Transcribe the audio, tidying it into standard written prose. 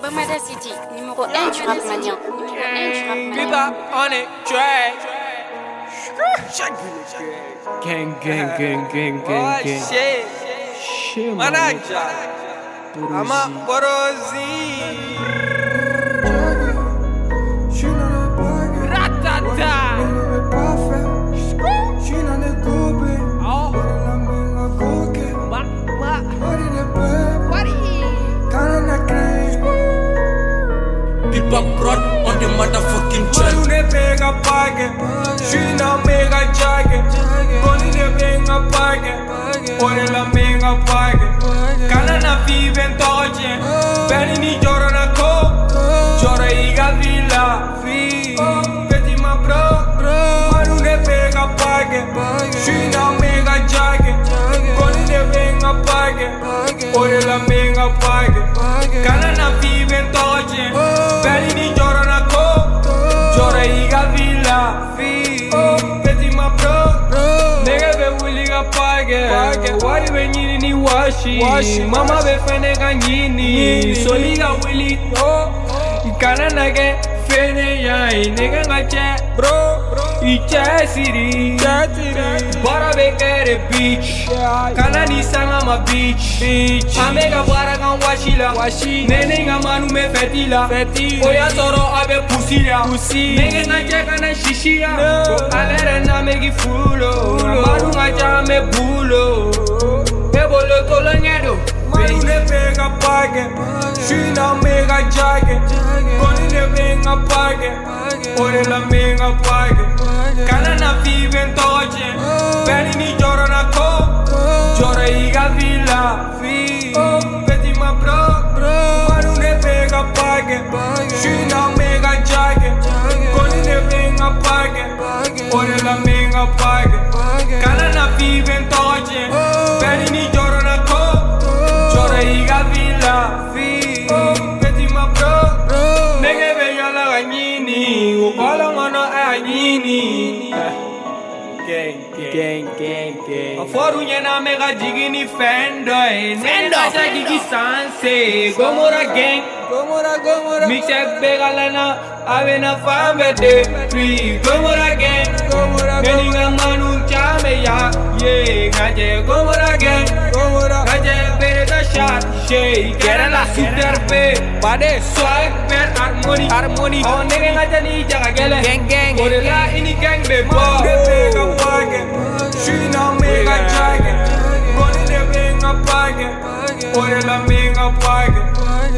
Bamada City, numéro 1 du rap mania. Biba on it, track. Gang, gang, gang, gang, Oh gang, gang. shit, Shit, man. manaja. Ama Borozi. Ratata. Oh. Biba Broad on the motherfucking track. Money pega pague, China mega jage. Money pega pague, ore la mega pague. Kana na vive in toje, beni ni joro na ko, joro iga villa. Petit ma bro, money pega pague, China mega jage. Money pega pague, ore la mega pague. Kana na vive in toje, beni ni joro na ko. Jora iga villa, petit ma bro. Nigga be willy ga page. Wari be nyini ni washi. Mama be fene ga nyini. Soli ga willy to. Ikana nage fene yai. Nigga nga che bro. Iche siri. Bara be kere beach. Kana ni sanga ma beach. Amega bara ga washi. Nene nga manu me fetila. Oya toro abe pusila. Nigga nga che kana shishia. Alere na megi fulo. Manu nga cha me bulo. Ebolo tolo nyedo. Manu ne pega page. Shina mega jage. Koni ne venga page. Ore la mega page. Kana na vive in toje. Beni ni joro na ko. Joro iga villa. Petit ma bro. Manu ne pega page. Shina mega jage. Koni ne venga page. Ore la mega page. Kana na vive in toje. Beni ni joro na ko. Joro iga villa. Petit ma bro. Nigga be yola ga nyini. Ukolo ngono a nyini. Gang, gang. Aforu nyena mega jigini fendo. Nenda sa gigi sanse. Gomora gang. Mixek begalana. Avena fambe de. Gomora gang. Meninga manu chame ya. Yeah, ngaje Gomora gang. Ngaje bereda shot. Shake. Kera la super pe. Pade swag per harmony. Oh nigga ngaje ni jaga gele. Gang. Orela ini gang be bo. Shina mega jage. Money ne venga page. Ore la mega page.